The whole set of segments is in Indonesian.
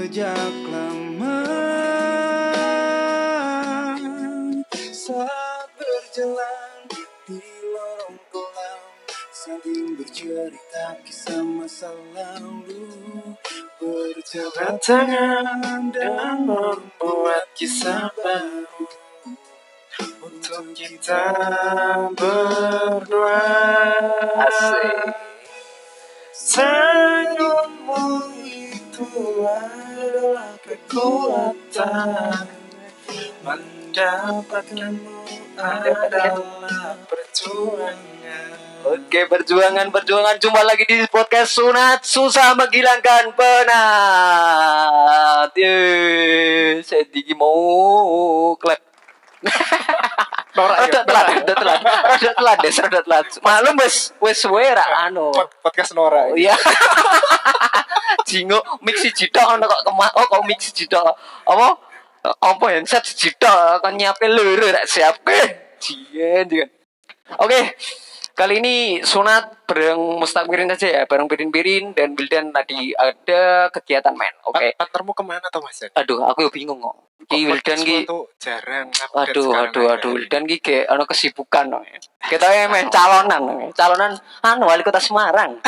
sejak lama. Saat berjalan di lorong kolam, saling bercerita kisah masa lalu, berjabat tangan dan membuat kisah baru untuk kita berdua. Asik. Senyummu itu adalah kekuatan, mendapatkanmu adalah perjuangan. Oke, perjuangan. Jumpa lagi di podcast Sunat Susah Menghilangkan Penat. Saya Digi mau klep. Rada telat. Maklum wis suwe ra anu. Podcast Nora. Oh iya. Jingo mix siji tok ono kok kok mix siji tok. Apa handset siji tok kon nyiapke loro rek siapke. Jian. Oke. Kali ini sunat bareng Mustaqbirin aja ya, bareng Pirin dan Wildan tadi ada kegiatan men. Oke. Partnermu kemana tuh Mas? Aduh, aku yo bingung kok. Ki Wildan ki jarang. Aduh, Wildan ki kayak ana kesibukan. Kita main calonan wali kota Semarang.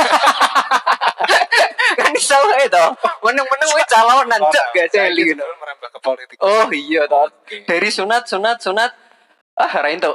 Kan iso itu. Meneng-meneng wis calonan cok gak celi ngono. Merambah ke politik. Oh iya toh. Dari sunat. Ra ento.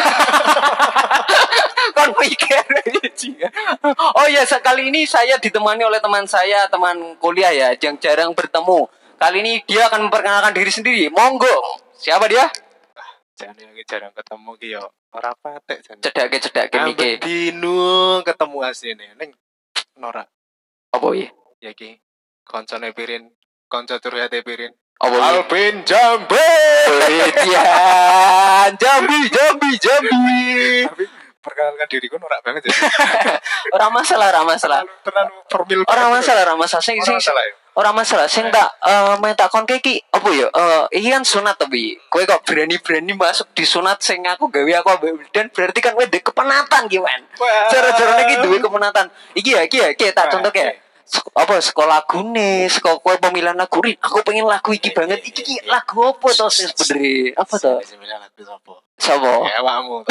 Kan mikir. Oh iya, kali ini saya ditemani oleh teman saya, teman kuliah ya, yang jarang bertemu. Kali ini dia akan memperkenalkan diri sendiri. Monggo. Siapa dia? Jangan lagi jarang ketemu ki yo. Ora patek jan. Cedake miki. Dino ketemu asline ning Nora. Apa iki? Ya ki koncone Pirin, kanca curhate Pirin. Apa Alvin Jambe. Ya, Jambi. Tapi perkenalkan diriku norak banget ya. Ora masalah. Terlalu formal. Ora masalah. Sing ora masalah. Sing tak tak kon iki apa ya? Iki kan sunat tapi kowe kok berani masuk di sunat sing aku gawe aku dan berarti kan kowe ndek kepenatan ki, men. Cara-carane iki duwe kepenatan. Iki tak contohke. Apa sekolah lagune, sekolah kowe pemilihan lagu rin. Aku pengen lagu iki banget. Iki lagu apa to sing sebenarnya? Apa to? Sembilan lagu sapa? Sapa? Ya awakmu.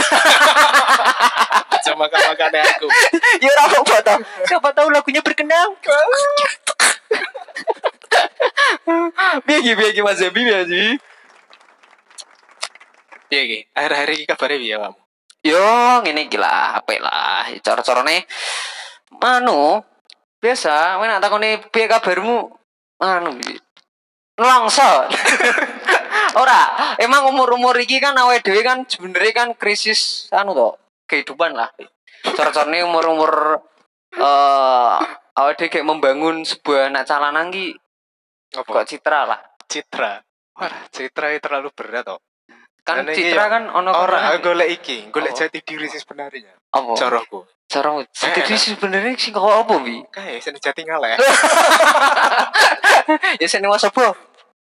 Coba makan aku. Ya ora apa to. Siapa tahu lagunya berkenan. Biar Mas Zabi biar sih. Iya ki. Akhir-akhir iki kabare piye awakmu? Yo ngene iki lah, apik lah. Cara-carane biasa, nak takone piye kabarmu? Nelongso. Ora, emang umur iki kan awake dhewe kan sebenarnya kan krisis to, kehidupan lah. Cara-carane umur awake dhewe kayak membangun sebuah anak calanan ki kok citra lah. Citra. Wah, citra terlalu berat toh. Kan citra kan ono ora golek jati diri sih sebenarnya. Apa? Caraku. Jati diri sebenarnya sing kok apa wi? Kae sing jati ngaleh. Ya sing was apa?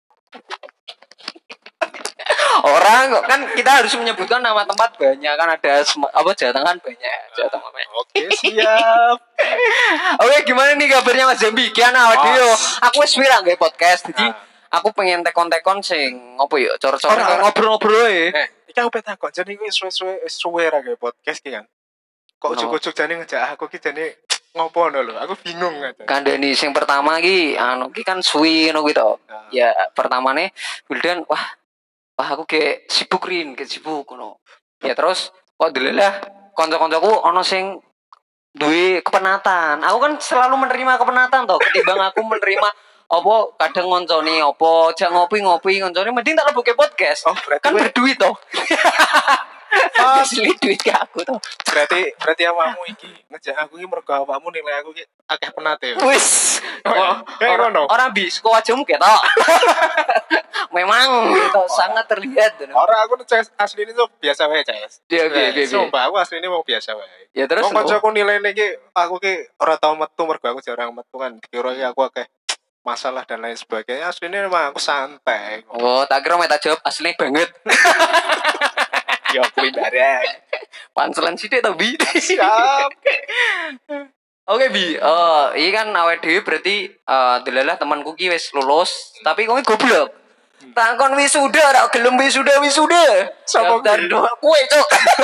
Orang kok kan kita harus menyebutkan nama tempat banyak kan ada Jawa Tengah kan banyak. Jawa Tengah. Oke, siap. Oke, gimana nih kabarnya Mas Jambi? Kian audio. Aku wis pirang gawe podcast. Jadi aku pengen tekon sing ngopo ya? Cor-cor ngobrol-ngobrol ae. Iki aku takon jane iki suwe ra gawe podcast ki kan. Kok ujug-ujug jane ngejak aku ki jane ngopo lho. Aku bingung aja. Kandani sing pertama ki ki kan suwi ngono kuwi to. Ya, pertamane Wildan wah aku kayak sibuk ngono. Ya terus kok delelah kanca-kancaku ana sing duwe kepenatan. Aku kan selalu menerima kepenatan toh ketimbang aku menerima apa kadang ngonconi apa jak ngopi ngonconi mending tak lebuke podcast. Oh, berarti kan berduit toh. Asli duit ke aku toh. Berarti awakmu iki ngejak aku iki mergo awakmu nilai aku iki akeh penate. Wis. Ora bis kok wajahmu ketok. Memang itu sangat terlihat. Ora aku asline tuh biasa wae, Ces. Iya. Sumpah aku asline mau biasa wae. Ya terus kancaku nilainya iki aku ki ora tau metu mergo aku jarang metu kan. Dikira aku akeh masalah dan lain sebagainya. Asline memang aku santai. Oh, tak kira meta jawab asli banget. Ya kuwi bareng. Panselan sithik to, Bi. Siap. Oke Bi, ini kan awake dhewe berarti delalah temanku ki wis lulus, tapi kowe goblok. Takon wisuda ora gelem wisuda. Sopo Dan doa kowe, Cuk.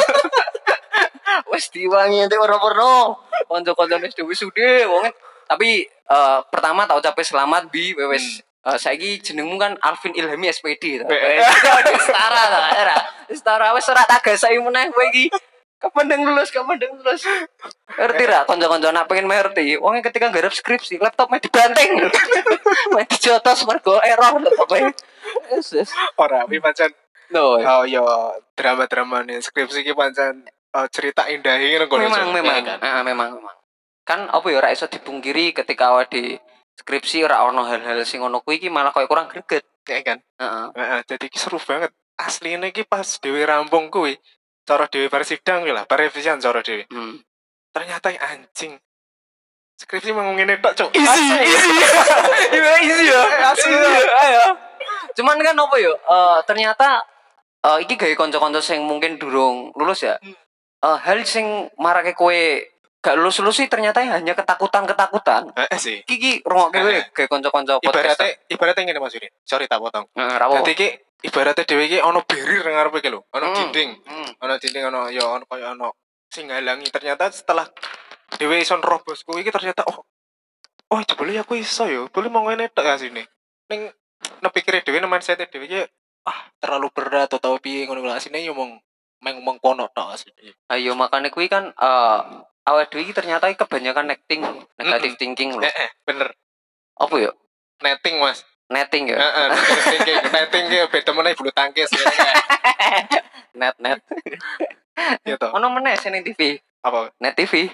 Wis diwangi ente ora-ora. Kanca-kancane wis wisuda wong tapi pertama tak ucape selamat Bi, wis saiki jenengmu kan Alvin Ilhami SPD to. Setara ta, era. Setara wis ora tak gasaki meneh kowe iki. Kapan lulus. Ngerti ra kanca-kanca nak pengen ngerti. Wong ketika nggarap skripsi, laptopnya dibanting. Meh dijotos mergo error laptopnya. Yes. Ora wi pancen No. oh yo drama-drama nih skripsi ki pancen cerita indah ngono kok. Memang. Kan apa ya ora iso dipungkiri ketika awake di skripsi ora ono hal-hal sing ngono kuwi iki malah koyo kurang greget. Ya kan? Heeh. Jadi ki seru banget. Asline ki pas dhewe rampung kuwi, cara dhewe bar sidang kuwi lah, bar revisian cara dhewe. Ternyata anjing. Skripsi mau ngene tok, Cuk. Easy ya. Asli. Ayo. Cuman kan apa ya? Ternyata iki gawe kanca-kanca sing mungkin durung lulus ya. Hal sing marake kowe gak lulus sih ternyata hanya ketakutan. Sih. Iki rungokke kowe gawe kanca-kanca podcast. Ibaratnya ngene Mas Yuri. Sorry tak potong. Dadi iki ibaratnya dhewe iki ana barrier ngarepe iki lho. Ana dinding. Ana dinding ana kaya ana sing ngalangi. Ternyata setelah dhewe iso nerobos kuwi iki ternyata jebule aku iso ya. Boleh mau ngene tok asine. Ning nepikire dhewe nang mindset dhewe iki terlalu berat atau piye ngono lho asine yo mong kono tok asine. Ayo makane kuwi kan awake dhewe iki ternyata kebanyakan negative thinking lho. Bener. Apa ya? Netting Mas. Netting ya. Netting ki beda meneh bulu tangkis. Net. Ya toh. Ono meneh sing TV. Apa? Net TV.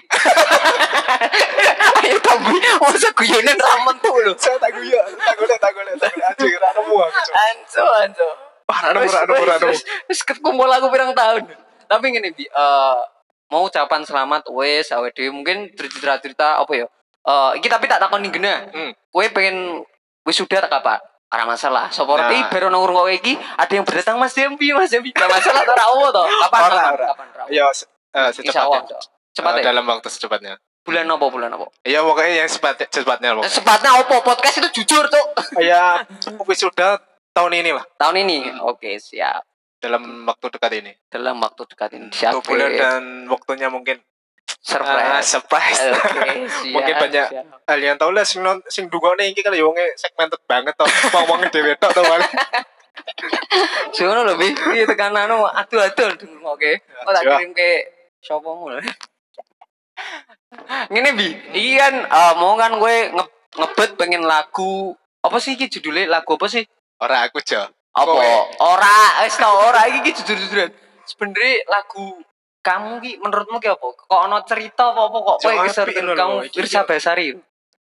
Ayo tapi masa guyonan ramen tuh lho. Saya tak guyon. Anjir ora nemu aku. Anco. Ora nemu. Wis kekumpul aku pirang tahun. Tapi ngene Bi, mau ucapan selamat wes awake dhewe mungkin cerita apa ya? Iki tapi tak takoni gena. Kowe pengen wisuda tak apa? Ora masalah. Sopo ngerti baru nang ngrungokke iki ada yang berdatang Mas Dempi. Enggak masalah ora apa to. Kapan? Ya secepatnya. Cepat dalam waktu secepatnya. Bulan apa? Ya pokoknya yang secepatnya pokoknya. Sepatnya apa? Podcast itu jujur, Cuk. Ya wisuda tahun ini lah. Tahun ini. Oke, siap. Dalam waktu dekat ini. Siap. 2 bulan dan waktunya mungkin surprise. Oke, siap. Mungkin banyak hal yang tahu lah sing dungone iki kan yo wonge segmented banget to. Wong-wonge dhewe tok to malah. Sono lho, Bi. Iki tekananmu adu-adu oke. Kok tak kirim ke sopomu lho. Ngene Bi, iki kan mau kan gue ngebet pengen lagu apa sih iki judulnya lagu apa sih? Ora aku jo. Apa? Ora, wis tau ora iki jujur-jujuran. Sebenarnya lagu kamu ki menurutmu ki apa? Kok ono cerita apa kok kowe keserutan kamu Wirsa Basari?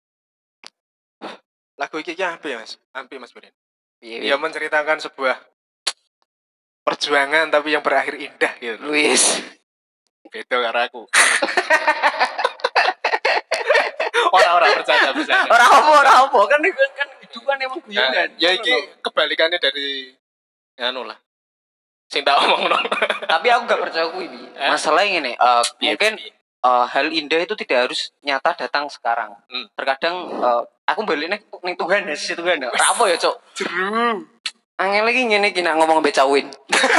Lagu iki apa ya, Mas? Ampi Mas Burin. Piye? Ya menceritakan sebuah perjuangan tapi yang berakhir indah gitu. Wis. Beda karo aku. Orang bercanda. Ora apa kan hidupan emang guyonan. Ya iki kebalikannya dari anu lah. Sing tak omongno. Tapi aku gak percaya kuwi, Bi. Masalahnya ngene, mungkin hal indah itu tidak harus nyata datang sekarang. Terkadang aku balik ning Tuhan ya, si Tuhan. Ora apa ya, Cuk? Jeru. Angel lagi ngene iki nak ngomong mbek Cawin.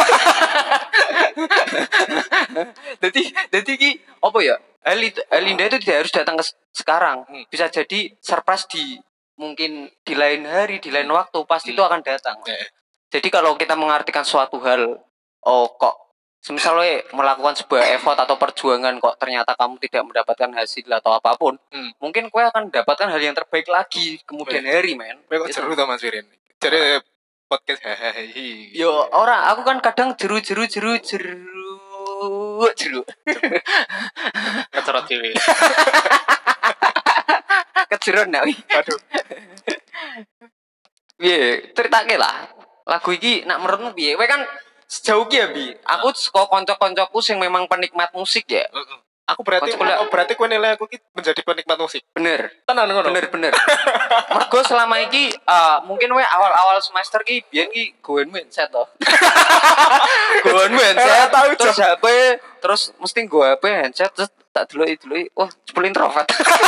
Jadi ki apa ya? Hal indah itu tidak harus datang sekarang. Bisa jadi surprise mungkin di lain hari, di lain waktu pasti itu akan datang. Jadi kalau kita mengartikan suatu hal, kok misalnya melakukan sebuah effort atau perjuangan kok ternyata kamu tidak mendapatkan hasil atau apapun, mungkin kau akan mendapatkan hal yang terbaik lagi kemudian hari, men. Kok seru to Mas Wirin. Jadi podcast hehehe. Yo, ora, aku kan kadang jeru. Kecerot dhewe. Kejeron nak. Aduh. Piye, ceritake lah. Lagu iki nak menurutmu piye? Kowe kan sejauh ki ya, Bi. Aku saka kanca-kancaku sing memang penikmat musik ya. Aku berarti kowe nilai aku ki menjadi penikmat musik. Bener. Tenan ngono. Bener. Mergo selama iki mungkin we awal-awal semester ki biyen ki gowen mindset to. Gowen mindset terus HP terus mesti go HP handset tak deloki, wah, jebul introvert.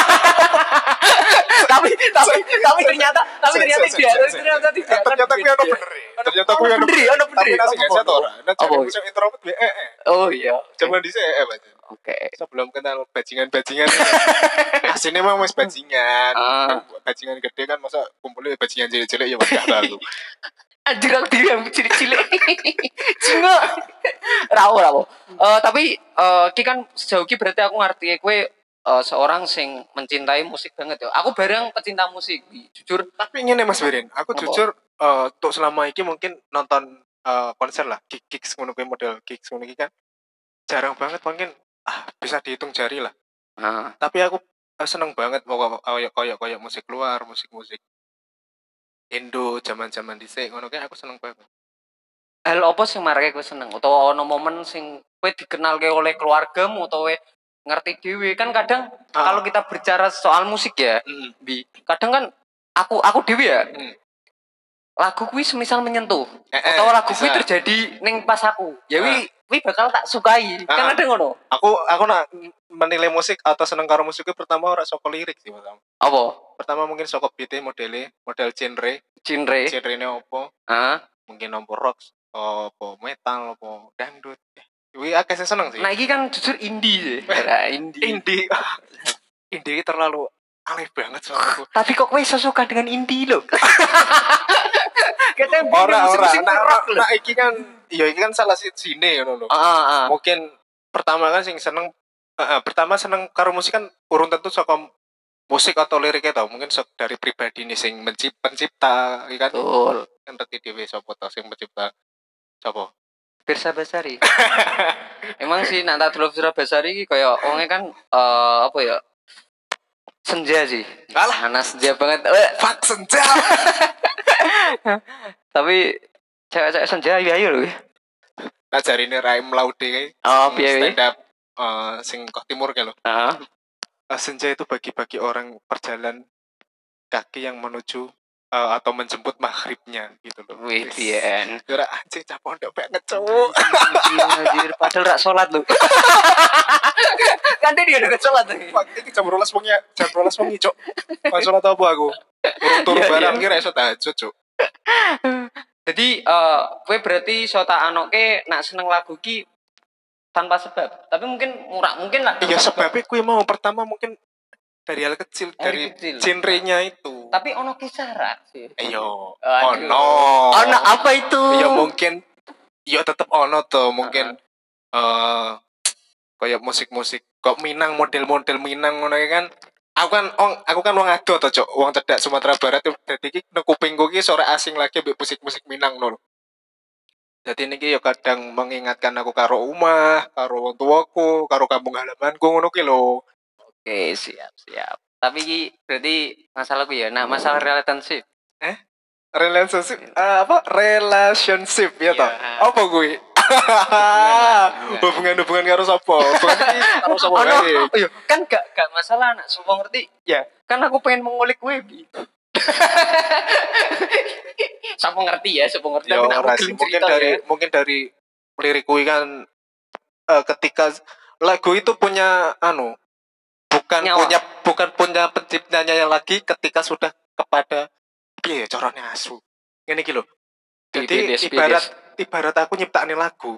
tapi ternyata tidak. Ternyata kuwi ono bener. Ternyata kuwi ono bener. Tapi nasi gak ora. Nek sing introvert Oh iya. Coba dhisik Pak. Oke. Sebelum kenal bajingan-bajingan. Asline mah wis bajingan. Bajingan gede kan masa kumpulnya bajingan cilik-cilik ya wis gak tahu. Anjir aku yang cilik-cilik. Cuma rawo. Tapi ki kan sejauh ki berarti aku ngerti kowe seorang sing mencintai musik banget ya. Aku bareng pecinta musik, jujur. Tapi ngene Mas Wirin, aku jujur untuk selama ini mungkin nonton konser lah, gigs ngono kuwi model gigs ngono iki kan jarang banget mungkin bisa dihitung jari lah. Tapi aku seneng banget koyo musik luar, musik Indo zaman-zaman dhisik ngono kae aku seneng banget. Hal apa sing marake kowe seneng utawa ono momen sing kowe dikenalke oleh keluargamu utawa ngerti dhewe kan kadang kalau kita bicara soal musik ya, kadang kan aku dhewe ya. Lagu kuwi semisal menyentuh utawa lagu kuwi terjadi ning pas aku. Ya kuwi bakal tak sukai. Kan ada ngono. Aku nak menilai musik atau seneng karo musik pertama ora saka lirik sih pertama. Apa? Pertama mungkin saka beat model genre-ne opo? Mungkin opo rock, opo metal, opo dangdut. Kuwi akeh sing seneng sih. Nah, iki kan jujur indie sih. Indie. Indie terlalu aneh banget soalnya. Tapi kok kowe suka dengan indie lho? Ora. Nah, iki kan salah sijine ngono lho. Mungkin pertama kan sing seneng seneng karo musik kan urung tentu saka musik atau liriknya tau, mungkin dari pribadi nih sing pencipta kan. Betul. Kan ngerti dhewe sapa to sing pencipta. Sapa? Pirsa Basari. Emang sih nak tak delok Pirsa Basari iki kaya wonge kan apa ya? Senja sih. Alah, anak senja banget. Fuck senja. Tapi cewek-cewek senja ayu lho. Nah jarine Raim Laude kae. Piye stand up sing kok timur kae lho. Senja itu bagi-bagi orang perjalanan kaki yang menuju atau menjemput maghribnya gitu loh. Wih, bien. Ora anjing cah pondok banget, cowok. Anjir, padahal rak salat lho. Kan dia udah salat iki. Iki jam 12 wengi, Cok. Pas salat apa aku? Turu barang ki ra iso tahajud, Cok. Jadi kowe berarti iso tak anoke nak seneng lagu ki tanpa sebab. Tapi mungkin mungkin lah. Iya, sebabnya kuwi mau pertama mungkin dari hal kecil, dari genre-nya itu. Tapi ono kisaran sih. Ono apa itu? Ya mungkin tetep ono to, mungkin kayak musik-musik kok Minang, model-model Minang ngono kan. Aku kan wong ado to, Cok. Wong cedhak Sumatera Barat. Dadi iki nang kupingku iki sore asing lagi mbek musik-musik Minang lho. Jadi niki ya kadang mengingatkan aku karo omah, karo wong tuaku, karo kampung halamanku ngono ki lho. Oke, siap. Tapi iki berarti masalahku ya, nah masalah relationship. Relationship relationship ya toh. Apa kuwi? Hubungan karo sapa? Karo sapa wae. Kan gak masalah nak sapa ngerti. Ya, kan aku pengen mengulik kowe gitu. Sapa ngerti tapi mungkin dari lirik kuwi kan ketika lagu itu punya bukan punya penciptanya lagi ketika sudah kepada piye carane asu. Ngene iki lho. Jadi ibarat aku nyiptakne lagu.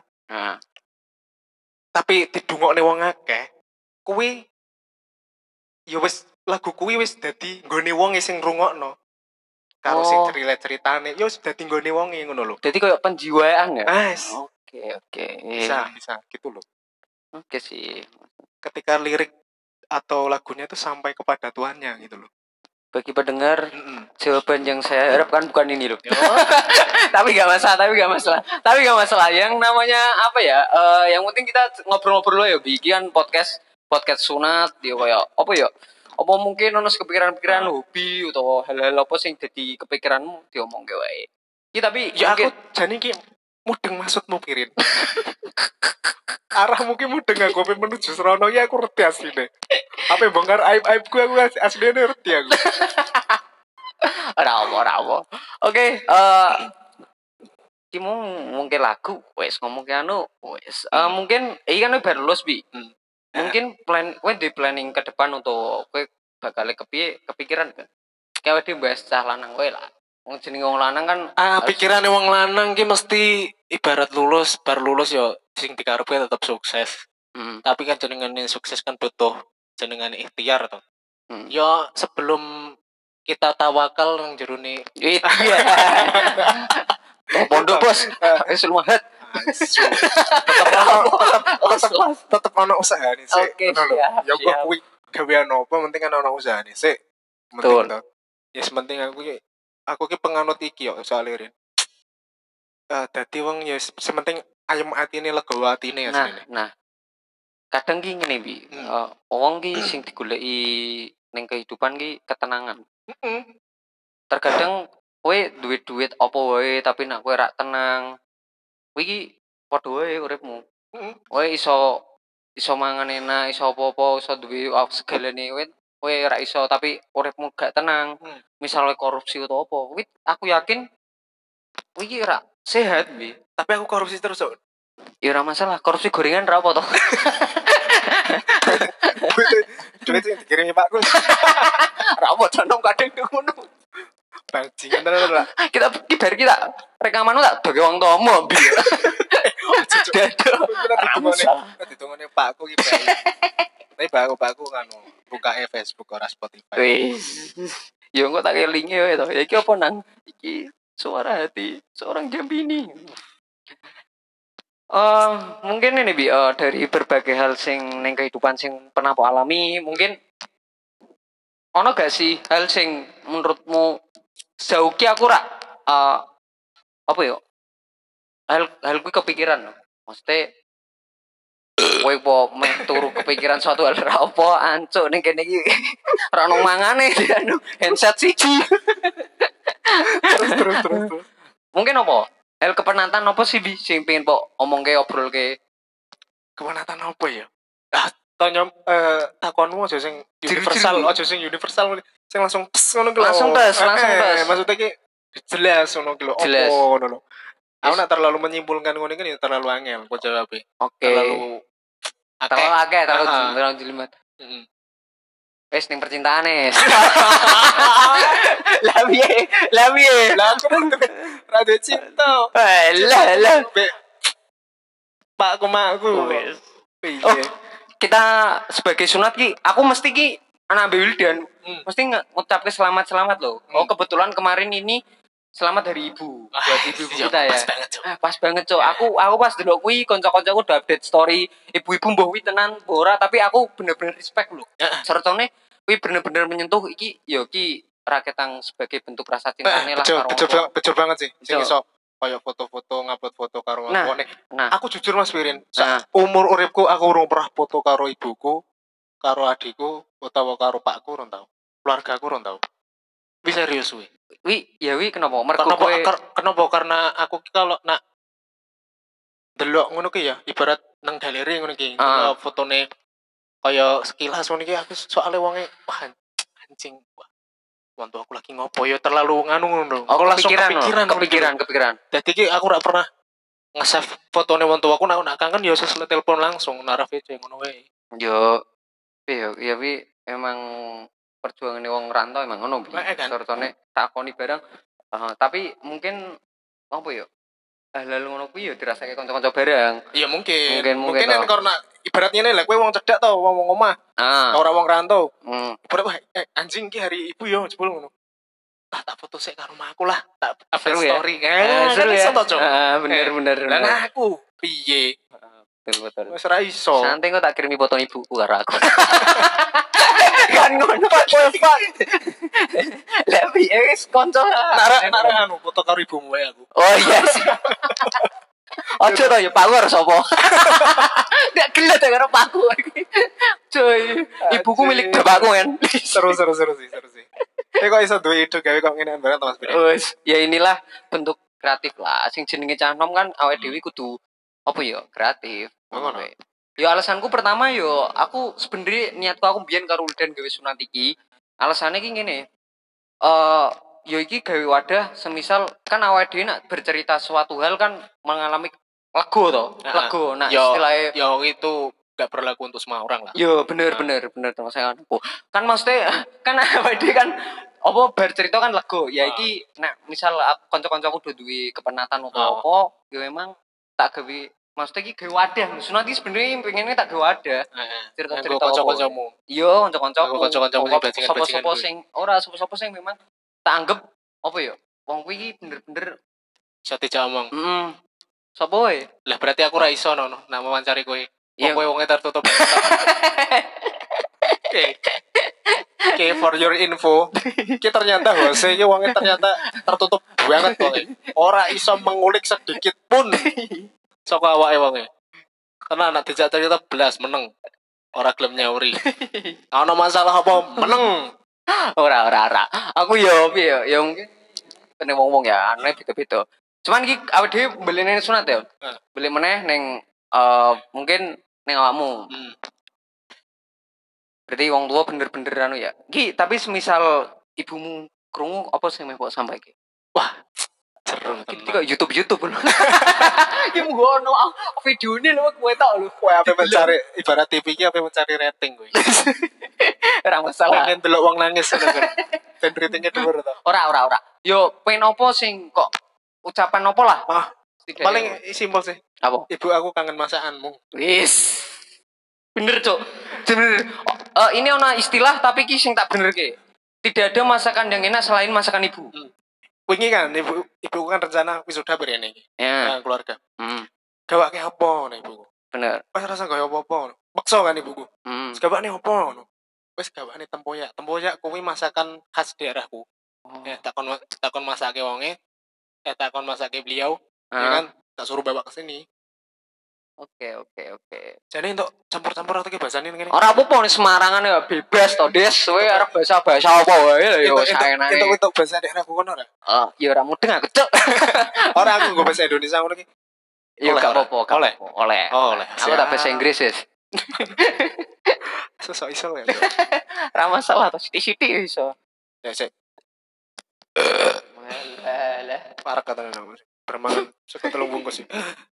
Tapi didungokne wong akeh, kuwi ya wis lagu kuwi wis dadi nggone wong sing ngrungokno. Karo sing ceritane ya wis dadi nggone wong ngono lho. Dadi koyo penjiwaan ya. Oke. Bisa gitu loh. Oke sih. Ketika lirik atau lagunya itu sampai kepada tuannya gitu loh. Bagi pendengar, jawaban yang saya harapkan bukan ini loh. Tapi gak masalah. Yang namanya apa ya? Yang penting kita ngobrol-ngobrol ya. Bikin podcast sunat dia kayak apa ya? Apa mungkin ono kepikiran-pikiran hobi atau hal-hal apa sing dadi kepikiranmu diomongke wae. Tapi ya mungkin, aku jane iki mudeng maksudmu Pirin. Arah mungkin mudeng aku pengen menuju serono ya aku ngerti asline. Apa bongkar aib-aibku aku asline ngerti aku. Rawo. Oke, mungkin lagu wes ngomong ke anu wes mungkin iki kan baru lulus bi. Mungkin kowe di planning ke depan untuk kowe bakal kepikiran kan. Kayak di bahas cah lanang kowe lah. Wong jenenge wong lanang kan Pikirane wong lanang ki mesti ibarat bar lulus yo sing dikarepke tetap sukses. Tapi kan jenengane sukses kan butuh jenengane ikhtiar to. Yo sebelum kita tawakal nang jerone iya. Pondok bos, wis lumahat. tetep ono usaha nih sih. Oke, siap. Ya gua kuwi gawean apa penting kan ono usaha nih sih. Penting to. Ya penting aku ki penganut iki yo soalnya Rin. Dadi wong ya sementing ayem atine lega atine asline. Nah. Kadang ki ngene Bi. Wong ki sing digoleki ning kehidupan ki ketenangan. Terkadang kowe duwe duit apa wae tapi nek kowe ra tenang, kowe iki padha wae uripmu. Kowe iso mangan enak, iso apa-apa, iso duwe segalane kowe ra iso tapi uripmu gak tenang. Misalnya korupsi atau apa, kowe aku yakin kowe iki ra sehat Bi. Tapi aku korupsi terus kok. Ya ora masalah, korupsi gorengan ra apa to. Duit sing dikirimi Pak Gus. Ra apa jonom kadang ngono. Bajingan tenan lah. Kita rekaman tak bagi wong tomo Bi. Ditungone Pakku ki bae. Tapi bakku nganu buka Facebook ora Spotify. Wis. Ya engko tak elinge wae to. Iki apa nang? Iki suara hati seorang Jambini. Mungkin ini Bi, dari berbagai hal sing ning kehidupan sing pernah aku alami, mungkin ono gak sih hal sing menurutmu sejauh ki aku apa yo? Hal kuwi kepikiran. Maksudnya kowe po meh turu kepikiran suatu hal ra apa ancuk ning kene iki ra ono mangane anu handset siji. Terus. Mungkin apa? Hal kepenatan apa sih Bi sing pengen kok omongke obrolke? Kepenatan apa ya? Takonmu aja sing universal, aja sing universal sing langsung ngono ki lho. Langsung tes. Maksudnya ki jelas ngono ki lho. Apa ngono lho. Aku nak terlalu menyimpulkan ngono iki terlalu angel kok jawabe. Oke. Terlalu akeh, terlalu jelimet. Wes ning percintaane. Lah piye? Lah aku rada cinta. Lah. Pakku makku. Oh, kita sebagai sunat ki, aku mesti ki anak Wildan, mesti ngucapke selamat loh. Oh, kebetulan kemarin ini selamat hari ibu buat ibu kita ya. Pas banget, Cok. Aku pas delok kuwi kanca-kancaku udah update story ibu-ibu mbah kuwi tenan ora, tapi aku bener-bener respect lho. Sertone kuwi bener-bener menyentuh iki ya ki raketang sebagai bentuk rasa cintane lah karo. Betul banget sih. Sing iso kayak foto-foto ngupload foto karo aku. Aku jujur Mas Wirin, umur uripku aku urung pernah foto karo ibuku, karo adikku, utawa karo pakku urung tau. Keluargaku urung tau. Bisa serius kuwi. Wi kenapa? Kenapa? Karena aku kalau nak delok ngono ki ya, ibarat nang galeri ngono ki, fotone kaya sekilas ngono ki aku soalnya wonge anjing. Waktu aku lagi ngopo ya terlalu nganu ngono. Aku langsung kepikiran. Dadi ki aku ora pernah nge-save fotone wong tuaku nak kangen ya sesele telepon langsung nara VC ngono wae. Yo ya wi emang perjuangan wong rantau emang ngono Bi. Sortone takoni barang tapi mungkin apa ya? Hal-hal ngono kuwi ya dirasake kanca-kanca barang. Iya mungkin kan karena ibaratnya nih lah kowe wong cedak to, wong omah. Ora wong rantau. Ibarat anjing ki hari ibu yo jebul ngono. Tak foto sik karo aku lah. Tak update story. Seru ya. Bener. Lah aku piye? Betul. Wis ra iso. Santai kok tak kirimi foto ibuku karo aku. Kan ngono Lah piye wis kanca. Nara anu foto karo ibumu wae aku. Oh iya sih. Ojo to ya power sapa? Nek gelet karo paku iki. Coy, ibuku milik bapakku kan. Seru sih. Kok iso duwe ide gawe kok ngene bareng Mas Bro. Wes, ya inilah bentuk kreatif lah. Sing jenenge canom kan awake dhewe kudu apa ya? Kreatif. Ngono. Ya alasanku pertama yo aku sebenarnya niatku aku biyen karo Wildan gawe sunat iki. Alasane iki ngene. Yo iki gawe wadah semisal kan awake dhewe nak bercerita suatu hal kan mengalami lego to. Lego. Nah, istilahnya yo itu nggak berlaku untuk semua orang lah. Yo bener termasuk aku. Kan maksudnya kan awake kan apa bar cerita kan lego. Ya iki nek misal kanca-kancaku udah duwe kepenatan atau apa, ya memang tak gawe maksudnya iki gawe wadah. Sunat iki sebenarnya pengennya tak gawe wadah. Cerita-cerita kanca-kancamu. Iya, kanca-kancaku. Kanca-kancamu Sopo-sopo sing ora sopo-sopo sing memang tak anggap apa ya? Wong kuwi iki bener-bener iso dijak omong. Sopo wae? Lah berarti aku ra iso no, nak wawancari kowe. Iya. Kowe wonge tertutup. Oke, for your info, ternyata Jose iki wonge ternyata tertutup banget wonge. Ora iso mengulik sedikit pun saka awake wonge. Karena anak dijak cerita belas meneng. Ora gelem nyauri. Ana masalah apa meneng. Ora. Aku yo piye ya mungkin kene wong-wong ya aneh beda-beda. Cuman iki awake dhewe beli ning sunat ya. Beli meneh ning mungkin ning awakmu. Berarti wong tua bener-bener anu ya. Ki tapi semisal ibumu krungu apa sing meh kok sampai iki? Wah, seru iki kok YouTube lho. Ki mung ono videone lho kowe tok lho. Kowe ape mencari ibarat TV iki ape mencari rating kowe. Ora masalah. Pengen delok wong nangis ngono kan. Ben ratingnya dhuwur to. Ora. Yo pengen apa sing kok ucapan apa lah? Paling simpel sih. Apa? Ibu aku kangen masakanmu. Wis. Bener, Cuk. Bener. Ini ona istilah tapi ki sing tak bener ke. Tidak ada masakan yang enak selain masakan ibu. Wingi kan ibu kan rencana wisuda berene iki. Ya. Keluarga. Gawake apa nek ibuku? Bener. Wis rasa gawe apa-apa. Paksa kan ibuku. Gawake apa ngono. Wis gawake tempoyak. Tempoyak kuwi masakan khas daerahku. Ya takon masake wonge. Takon masake beliau. Ya kan tak suruh bawa ke sini. Oke. Jadi untuk campur-campur atau bahasane ngene. Ora apa-apa ning Semarangan ya bebas to, Des. Kowe arep bahasa apa wae lho yo saenake. Untuk bahasa daerahku kono ora? Ya ora mudeng aku, Cuk. Ora aku nggo bahasa Indonesia ngono ki. Ya gak apa-apa, oleh. Aku tak bahasa Inggris wis. Sosok iso ya. Ora masalah to, sithik-sithik iso. Ya sik. Alah. Parah katanya nama. Bermangan sekitar bungkus sih.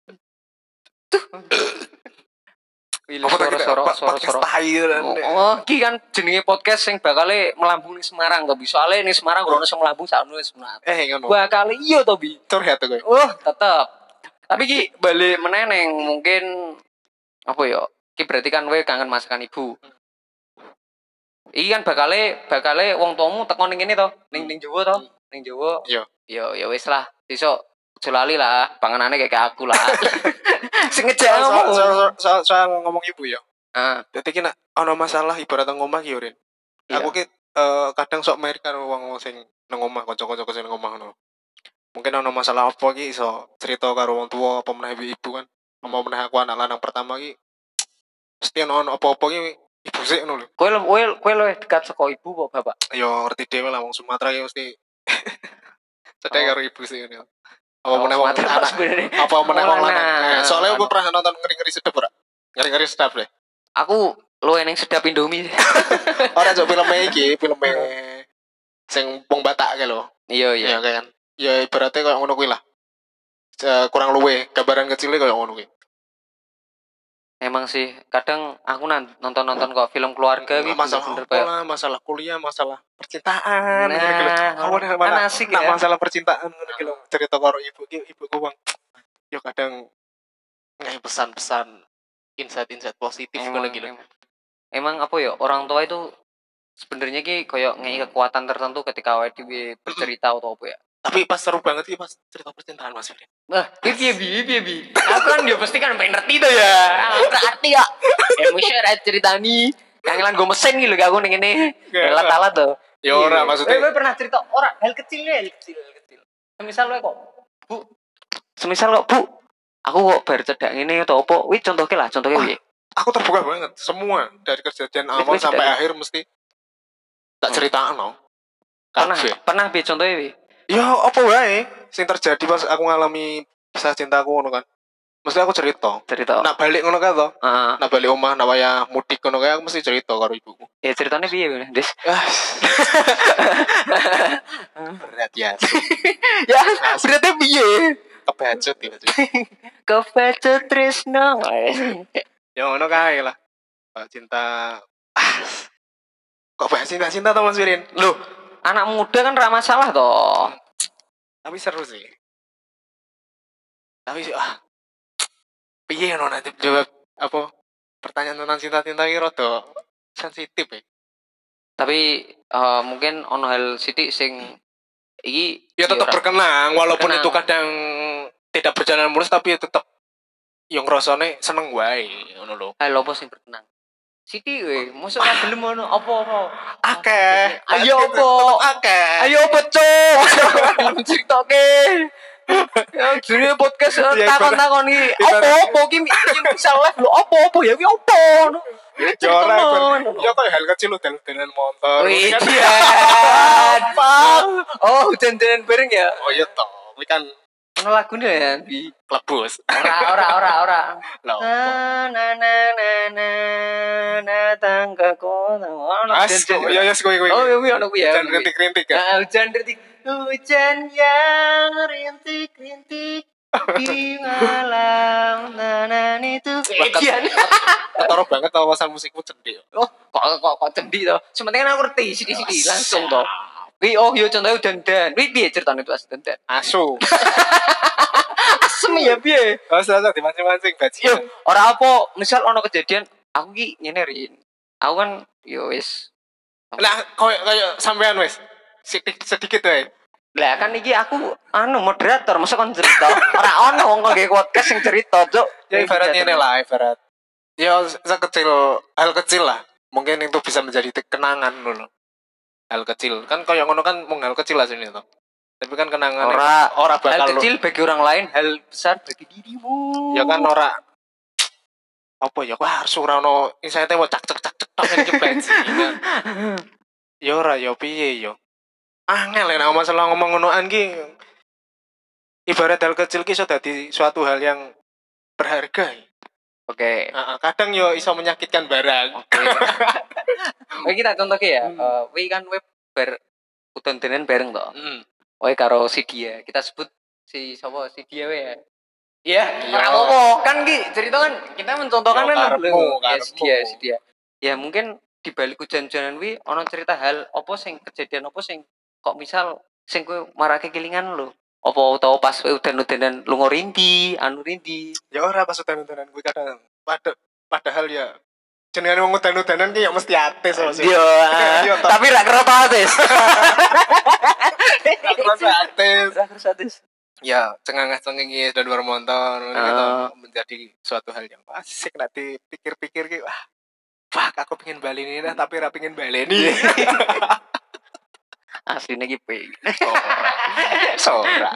Suara-suara. Oh, iki kan jenenge podcast sing bakale melambung ning Semarang to. Soale ning Semarang ora ono sing melambung sakno wis sunat. Ngono. Bakale iya to, Bi. Curhat kowe. Tetep. Tapi ki balik meneh ning mungkin apa ya? Ki berarti kan kowe kangen masakan ibu. Iki kan bakale wong tuamu teko ning kene to, ning Jawa to. Ning Jawa. Iya. Ya wis lah. Besok aja lali lah, panganane kayak aku lah. Sing ngejak soal ngomong ibu ya. Dadi ki nek ana masalah ibarat nang omah ki yo, Rin. Aku ki kadang sok main karo wong sing nang omah, kanca-kanca sing nang omah ngono. Mungkin ana masalah apa ki iso cerita karo wong tua apa meneh ibu kan. Apa meneh aku anak lanang pertama ki mesti ana apa-apa ki ibu sik ngono lho. Kowe dekat saka ibu apa bapak? Yo ngerti dhewe lah wong Sumatera ki mesti cedek karo ibu sik ngono. Apa meneh wong anak apa meneh wong lanang. Soalnya aku pernah nonton ngeri-ngeri sedep ora? Ngeri-ngeri sedep deh. Aku luwe ning sedap Indomie. Ora cok filme iki, filme sing wong Batak ki lho. Iya. Ya kan. Ya ibaratnya koyo ngono kuwi lah. Kurang luwe, gambaran kecilnya koyo ngono kuwi. Emang sih, kadang aku nonton kok film keluarga gitu. Masalah kuliah, masalah percintaan. Kan asik ya. Masalah percintaan gitu. Cerita karo ibuku bang. Yo kadang ngasih pesan-pesan insight positif ngono gitu. Emang apa ya, orang tua itu sebenarnya ki koyo ngei kekuatan tertentu ketika awake dhewe bercerita atau apa ya. Tapi pas seru banget sih pas cerita percintaan Mas Fidin. Nah, piye bi. Aku kan dia pasti kan pengen ngerti tuh ya. Berarti ya. Share ceritani. Kangelan gue mesin gitu aku ning ngene. Alat-alat tuh. Ya ora maksudnya. Kowe pernah cerita ora hal kecil. Semisal kok Bu. Aku kok bar cedak ngene atau apa? Wih contohnya piye? Aku terbuka banget semua dari kejadian awal sampai akhir mesti tak ceritakno. Pernah bi contohnya bi? Ya apa wae sing terjadi pas aku ngalami kisah cintaku ngono kan. Mesti aku cerita. Nak balik ngono kan to. Nak balik omah nak waya mudik ngono kae aku mesti cerita karo ibuku. Ya ceritanya piye, Des? Berat ya. Ya, berarti piye? Kebacut ya. Kebacut Tresno. Ya ngono kae lah. Cinta kok bahas cinta-cinta toh Mas Wirin? Loh, anak muda kan ra masalah toh. Tapi seru sih. Tapi piye ngono nanti jawab apa pertanyaan tentang cinta-cinta iki rada sensitif ya. Tapi mungkin ono hal sithik sing iki Ya tetap berkenang walaupun berkenang. itu kadang tidak berjalan mulus tapi ya tetap yang rasane seneng wae ngono lho. Hal apa sing berkenang? Sithik we, mosok ora gelem ono apa-apa. Akeh. Ayo apa? Akeh. Ayo apa, Cuk? Belum critoke. Ya jenenge podcast takon-takon iki. Apa ki misal live lho apa ya ki apa ngono. Ya ora ya kok hal kecil udan-udanan motor. Wih, Kan- apa? Oh, hujan-hujanan bareng ya? Oh iya toh, ini kan Ono lagune ya di klebus. ora. Lah. Na tanggaku. Ono Ya kowe. Oh, iya ono kuwi ya. Hujan rintik-rintik ya. Hujan rintik. Hujan yang rintik-rintik di malam nanan itu. Ketara banget awasan musikmu cendek. Oh, kok cendhi to. Sementing aku ngerti sithik-sithik langsung to. Wi oh yo contohnya udan-udan. Wi piye ceritane itu udan-udan? Asu. Asem ya piye? Usah dimancing-mancing bajingan. Ora apa, misal ono kejadian aku ki ngene Rin. Aku kan yo wis. Lah koyo sampean wis sedikit wae. Lah kan iki aku moderator, masa kon cerita. Ora ono wong kok nggih podcast sing cerita, Cuk. Ya ibarat ini lah, ibarat. Ya hal kecil lah. Mungkin itu bisa menjadi kenangan dulu. Hal kecil. Kan kayak ngono kan mung hal kecil lah sini tuh. Tapi kan kenangan ora bakal hal kecil bagi orang lain, hal besar bagi dirimu. Ya kan ora apa ya kok harus ora ono insight mau cak tok iki bajingan. Ya ora ya piye ya. Angel nek masalah ngomong ngonoan ki ibarat hal kecil ki iso dadi suatu hal yang berharga. Oke. Kadang yo iso menyakitkan barang. Oke, kita contoh ya. Wi kan web udan-udanan bareng toh. Oi karo si dia. Kita sebut si sapa si dia we ya. Iya, ora apa kan ki cerita kan kita mencontohkan kan si dia. Ya mungkin di balik hujan-hujanan wi ono cerita hal apa sing kejadian apa sing kok misal sing kowe marake kelingan lho. Apa utawa pas udan-udanan lunga rindi, rindi. Ya ora pas udan-udanan kuwi kadang padahal ya jenenge wong udan-udanan ki ya mesti atis Mas. Iya. Tapi ra kerep atis. Ra atis. Ya, cengangah-cengengi dan luar motor menjadi suatu hal yang asik nek dipikir-pikir ki wah. Fuck, aku pengen baleni nah tapi ra pengen baleni. Asline ki pe. Ora.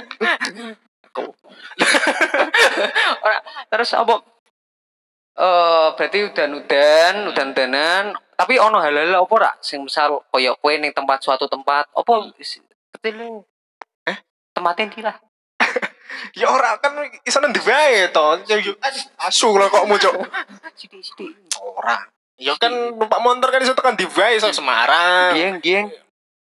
Ora, terus apa? Berarti udan-udanan, tapi ono hal-hal apa ora sing misal koyo kowe ning suatu tempat, apa ketile? Tempatnya ndi lah. Ya ora kan iso nang ndi wae to. Asu lho kok muncul. Sithik-sithik. Ora. Ya kan numpak motor kan iso tekan di wae iso Semarang. Gieng.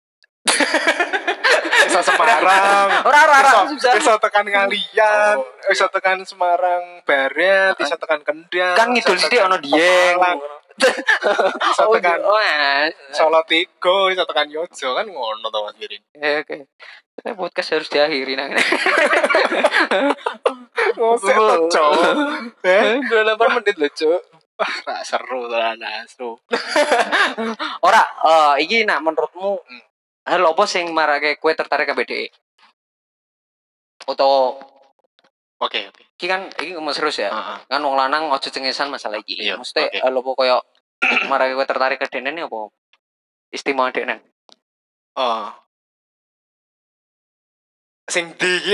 Iso Semarang. Ora. Iso tekan Ngalian, iso tekan Semarang Barat, iso tekan Kendal. Kan ngidul sithik ono Dieng. Iso tekan Solo Tigo, iso tekan Yojo kan ngono to Mas Wirin. Oke. Kita podcast harus diakhiri nang. Ngosek to, Cok. 28 menit lho, Cuk. Wah, seru to asu. Ora, iki nak menurutmu hal apa sing marake kowe tertarik ambek dhek? Atau Oke. Iki kan iki ngomong serius ya. Kan wong lanang aja cengesan masalah iki. Iya, Mesti hal apa koyo marake kowe tertarik ke dene apa? Istimewa dekne. Oh. Sing di iki.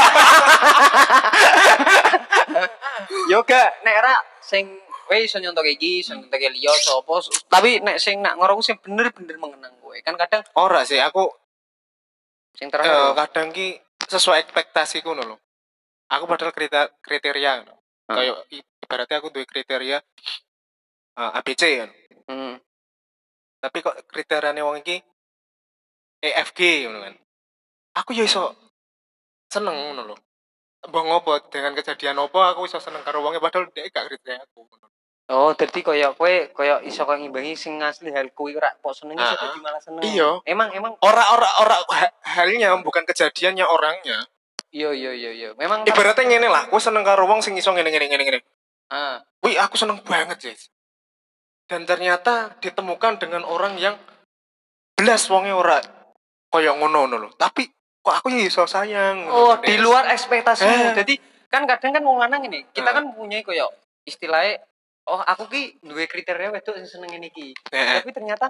Yo gak nek ra sing kowe iso nyontok iki, iso nyontok liya sapa, tapi nek sing nak ngoro sing bener-bener mengenang kowe. Kan kadang ora sih aku sing terakhir kadang ki sesuai ekspektasiku lho. Aku padahal kriteria kayak ibaratnya aku duwe kriteria ABC kan. Tapi kok kriteriane wong iki EFG ngono kan. Aku ya iso seneng ngono lho. Mbok ngopo dengan kejadian apa aku iso seneng karo wonge padahal dhek gak kriteria aku. Oh, dadi koyo iso koyo ngimbangi sing asli hal kuwi ora kok seneng iso dadi malah seneng. Iya. Emang Ora halnya bukan kejadiannya orangnya. iya. Memang Ibaratnya ngene lah, kowe seneng karo wong sing iso ngene. Ah, Wih, aku seneng banget, Jess. Dan ternyata ditemukan dengan orang yang belas wonge ora koyo ngono lho. Tapi kok aku ya iso sayang. oh, di luar ekspektasimu. Jadi kan kadang kan wong lanang ini, kita kan punya koyo istilahnya oh aku ki duwe kriteria wedok sing seneng ngene iki. Tapi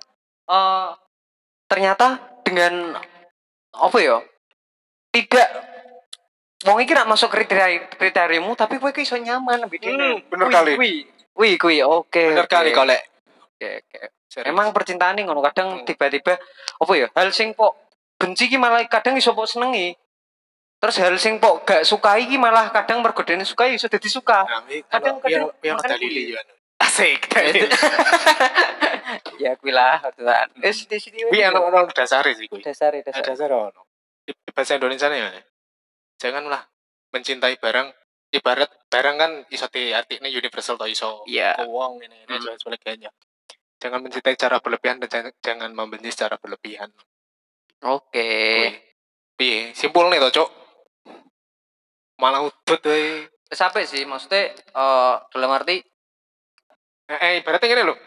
ternyata dengan apa ya? Tidak wong iki rak masuk kriteriamu tapi kowe iso nyaman bedene. Bener kali. Kuwi oke. Bener kali kolek. Oke. Emang percintaan ini ngono kadang tiba-tiba apa ya? Hal sing kok benci ki malah kadang iso kok senengi. Terus hal sing kok gak sukai ki malah kadang mergo dene sukai iso dadi suka. Kadang-kadang piye dalile yo anu. Asik. Ya kuwi lah percintaan. Di sini kuwi ono dasare sih kuwi. Dasare. Dasar ono. Di bahasa Indonesia ya. Janganlah mencintai barang ibarat barang kan iso diartikne universal to iso wong ngene dan sebagainya. Jangan mencintai secara berlebihan dan jangan membenci secara berlebihan. Oke. Piye? Simpul nih to, Cuk. Malah udut wae. Sampai sih maksudnya dalam arti ibaratnya gini loh.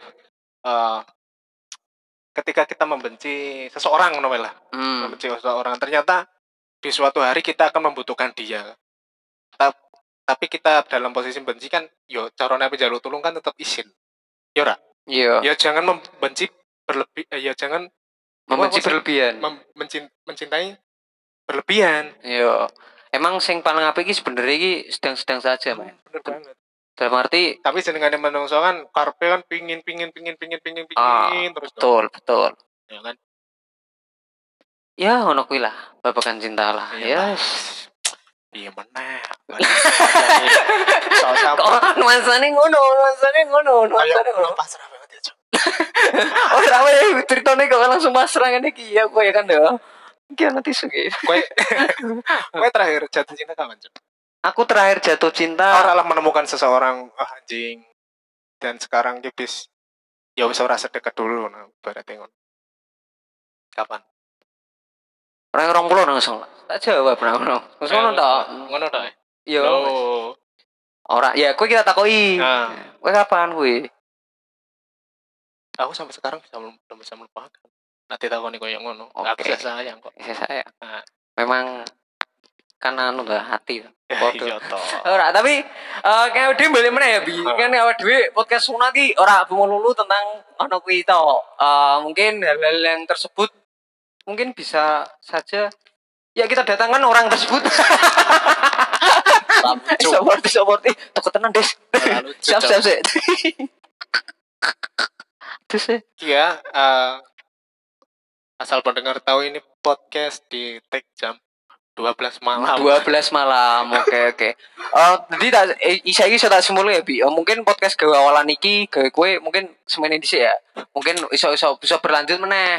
Ketika kita membenci seseorang ngono lah. Membenci seseorang ternyata di suatu hari kita akan membutuhkan dia. Tapi kita dalam posisi benci kan yo carane ape njaluk tulung kan tetap izin. Yo ora? Iya. Ya jangan membenci berlebih ya jangan membenci berlebihan. Mencintai berlebihan. Iya. Emang sing paling apik iki sebenarnya iki sedang-sedang saja, Mas. Bener banget. Dalam arti tapi jenengane menungso kan karepe kan pingin terus. Betul. Ya kan? Ya ono kuwi lah, babagan cinta lah. Yes. Iya meneh. Kok nuansane ngono. Pasrah banget ya, Cok. Ora wae ceritane kok langsung pasrah ngene iki ya kowe kan ya. Iki ana tisu iki. Kowe terakhir jatuh cinta kapan, Cok? Aku terakhir jatuh cinta orang menemukan seseorang anjing dan sekarang kipis ya wis ora sedekat dulu nah berarti ngono. Kapan? Orang 20 langsung. Tak jawab ngono. Wis ngono tok. Ngono tok. Yo. Ora, ya kowe kita takoki. Kowe kapan kuwi? Aku sampai sekarang belum bisa melupakan. Nanti takoni koyo ngono. Aku sayang kok. Sayang. Memang kan anu lah hati. Iya toh. Ora, tapi kayak dhewe balik meneh ya, Bi. Kan awak dhewe podcast Suna ki ora melulu tentang ono kuwi to. Mungkin hal-hal yang tersebut mungkin bisa saja ya kita datangkan orang tersebut. Seperti takut tenan, Des. Siap. Terus ya asal pendengar tahu ini podcast di take jam 12 malam. Oke. Jadi isa iki tak simpul ya, Bi. Mungkin podcast gawe awalan iki gawe kowe mungkin semene dhisik ya. Mungkin iso bisa berlanjut meneh.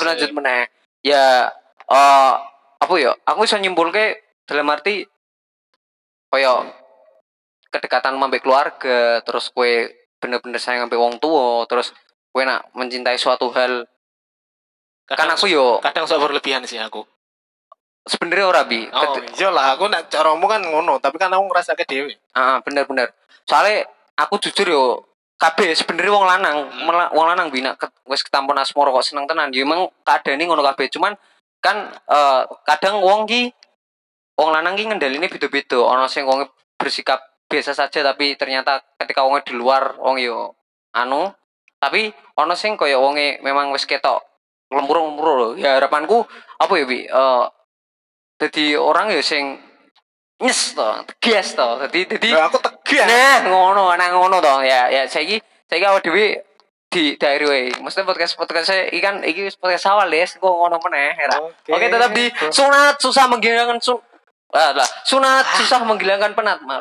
Ya apa ya? Aku iso nyimpulke dalam arti kaya kedekatan sampai keluarga, terus kowe bener-bener sayang sampai wong tua, terus kowe nak mencintai suatu hal. Kan aku yo kadang sok berlebihan sih aku. Sebenarnya ora Bi. Iyalah aku nak caramu kan ngono, tapi kan aku ngrasake dhewe. Bener. Soalnya aku jujur yo kabeh sebenarnya wong lanang Bi nak wis ketampun asmara kok seneng tenan. Ya emang keadaane ngono kabeh, cuman kan kadang wong lanang ki ngendaline beda-beda. Ana sing wong bersikap biasa saja tapi ternyata ketika wong di luar wong yo tapi ana sing kaya wonge memang wis ketok lempur-lempur lho. Ya harapanku apa ya Bi? Dadi orang ya sing nyes to, tegas to. Dadi aku tegas. Nah, ngono to. Ya saiki awak dhewe di daerah wae. Mesti podcast iki kan iki podcast awal ya, kok ngono meneh. Oke, tetap di sunat susah menghilangkan penat.